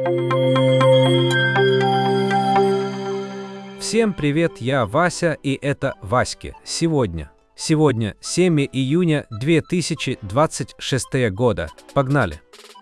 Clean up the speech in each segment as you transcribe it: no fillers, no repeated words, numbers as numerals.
Всем привет, я Вася, и это Васьки. Сегодня 7 июня 2026 года. Погнали!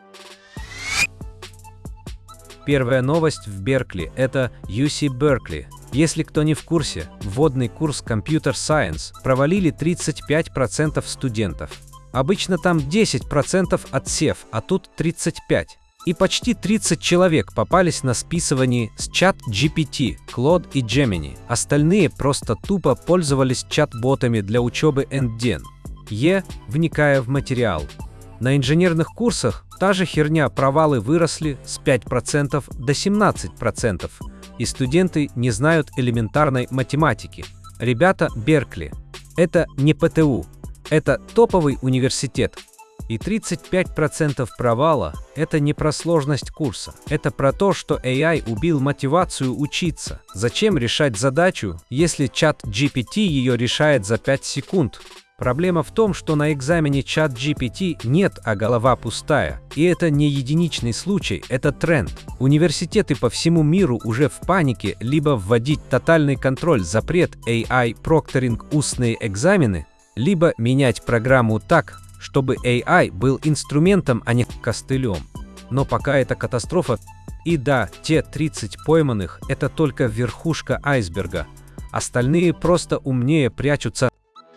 Первая новость в Беркли – это UC Беркли. Если кто не в курсе, вводный курс Computer Science провалили 35% студентов. Обычно там 10% отсев, а тут 35%. И почти 30 человек попались на списывании с ChatGPT, Claude и Gemini. Остальные просто тупо пользовались чат-ботами для учебы НДН. Вникая в материал. На инженерных курсах та же херня, провалы выросли с 5% до 17%. И студенты не знают элементарной математики. Ребята, Беркли. Это не ПТУ. Это топовый университет. И 35% провала – это не про сложность курса. Это про то, что AI убил мотивацию учиться. Зачем решать задачу, если ChatGPT ее решает за 5 секунд? Проблема в том, что на экзамене ChatGPT нет, а голова пустая. И это не единичный случай, это тренд. Университеты по всему миру уже в панике либо вводить тотальный контроль, запрет AI, прокторинг, устные экзамены, либо менять программу так, чтобы AI был инструментом, а не костылем. Но пока это катастрофа. И да, те 30 пойманных – это только верхушка айсберга. Остальные просто умнее прячутся.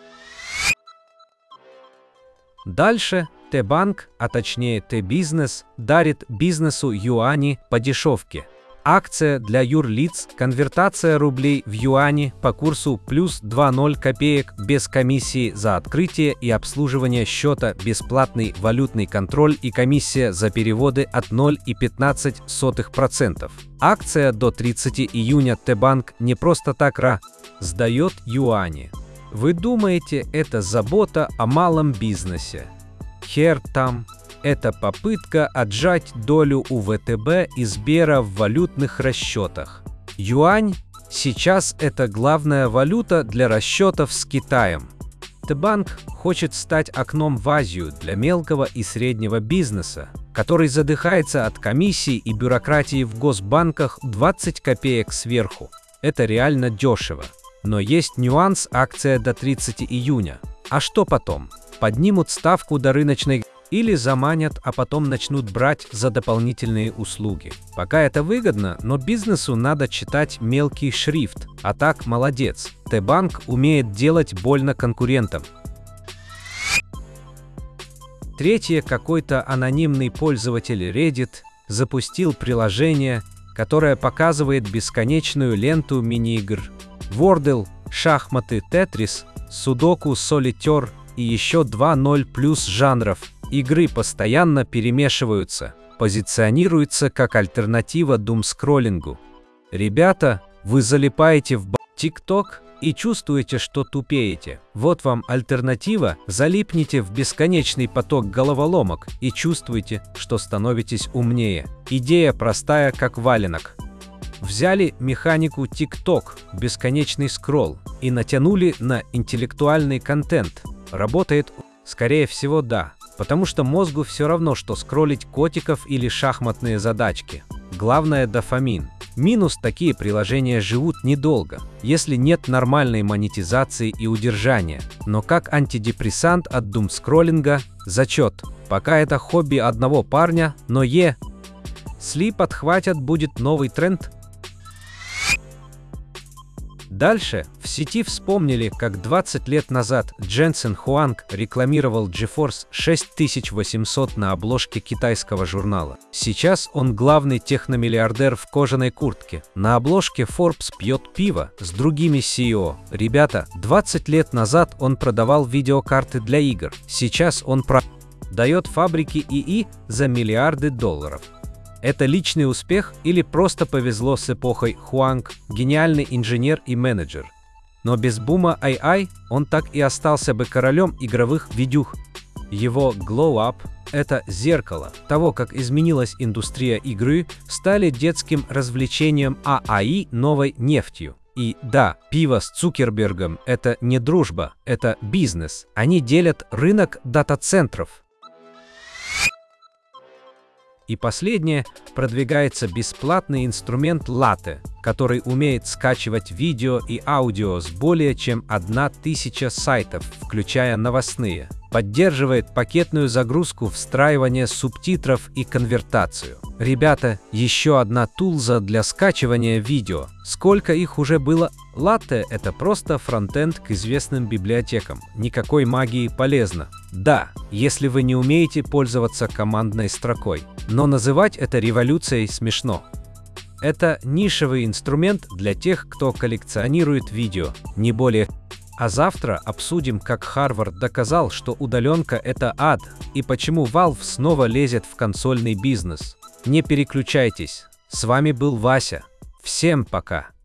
Дальше Т-банк, а точнее Т-бизнес, дарит бизнесу юани по дешевке. Акция для юрлиц, конвертация рублей в юани по курсу плюс 2,0 копеек без комиссии за открытие и обслуживание счета, бесплатный валютный контроль и комиссия за переводы от 0,15%. Акция до 30 июня. Т-банк не просто так сдает юани. Вы думаете, это забота о малом бизнесе? Хер там. Это попытка отжать долю у ВТБ и Сбера в валютных расчетах. Юань сейчас это главная валюта для расчетов с Китаем. Т-банк хочет стать окном в Азию для мелкого и среднего бизнеса, который задыхается от комиссий и бюрократии в госбанках 20 копеек сверху. Это реально дешево. Но есть нюанс: акция до 30 июня. А что потом? Поднимут ставку до рыночной или заманят, а потом начнут брать за дополнительные услуги. Пока это выгодно, но бизнесу надо читать мелкий шрифт. А так, молодец. Т-банк умеет делать больно конкурентам. Третье, какой-то анонимный пользователь Reddit запустил приложение, которое показывает бесконечную ленту мини-игр. Wordle, шахматы, Tetris, Судоку, Солитер и еще 2.0 плюс жанров. Игры постоянно перемешиваются, позиционируются как альтернатива думскроллингу. Ребята, вы залипаете в TikTok и чувствуете, что тупеете. Вот вам альтернатива: залипните в бесконечный поток головоломок и чувствуете, что становитесь умнее. Идея простая, как валенок. Взяли механику TikTok, бесконечный скролл, и натянули на интеллектуальный контент. Работает? Скорее всего, да. Потому что мозгу все равно, что скроллить котиков или шахматные задачки. Главное – дофамин. Минус: такие приложения живут недолго, если нет нормальной монетизации и удержания. Но как антидепрессант от думскроллинга – зачет. Пока это хобби одного парня, но если подхватят, будет новый тренд. Дальше в сети вспомнили, как 20 лет назад Дженсен Хуанг рекламировал GeForce 6800 на обложке китайского журнала. Сейчас он главный техномиллиардер в кожаной куртке. На обложке Forbes пьет пиво с другими CEO. Ребята, 20 лет назад он продавал видеокарты для игр. Сейчас он продает фабрики ИИ за миллиарды долларов. Это личный успех или просто повезло с эпохой Хуанг, гениальный инженер и менеджер? Но без бума AI он так и остался бы королем игровых видюх. Его Glow Up – это зеркало того, как изменилась индустрия игры, стали детским развлечением, а AI – новой нефтью. И да, пиво с Цукербергом – это не дружба, это бизнес. Они делят рынок дата-центров. И последнее, продвигается бесплатный инструмент Latte, который умеет скачивать видео и аудио с более чем 1000 сайтов, включая новостные. Поддерживает пакетную загрузку, встраивание субтитров и конвертацию. Ребята, еще одна тулза для скачивания видео. Сколько их уже было? Latte — это просто фронтенд к известным библиотекам. Никакой магии, полезно. Да, если вы не умеете пользоваться командной строкой. Но называть это революцией смешно. Это нишевый инструмент для тех, кто коллекционирует видео, не более. А завтра обсудим, как Harvard доказал, что удаленка — это ад, и почему Valve снова лезет в консольный бизнес. Не переключайтесь. С вами был Вася. Всем пока.